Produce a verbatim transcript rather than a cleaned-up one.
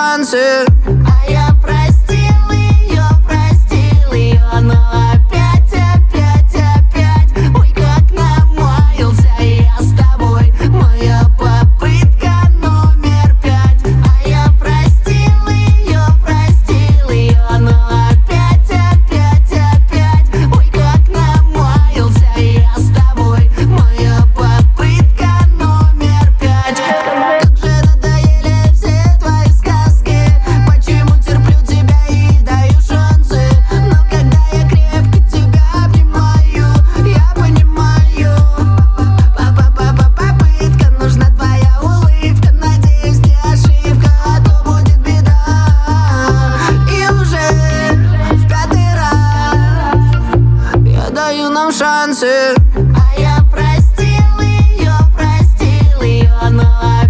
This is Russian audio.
шансы. А я простил ее, простил ее, но опять, опять, опять. Ой, как намаялся я с тобой. Моя попытка номер пять. А я простил ее, простил ее, но опять, опять, опять. Ой, как намаялся я с тобой. Моя попытка номер пять. Как же надоели все твои сказки. Почему терплю тебя и даю шансы? Но когда я крепко тебя обнимаю, я понимаю, попытка нужна твоя улыбка. Надеюсь, не ошибка, а то будет беда. И уже в пятый раз Я даю нам шансы. а я простил ее, простил ее, но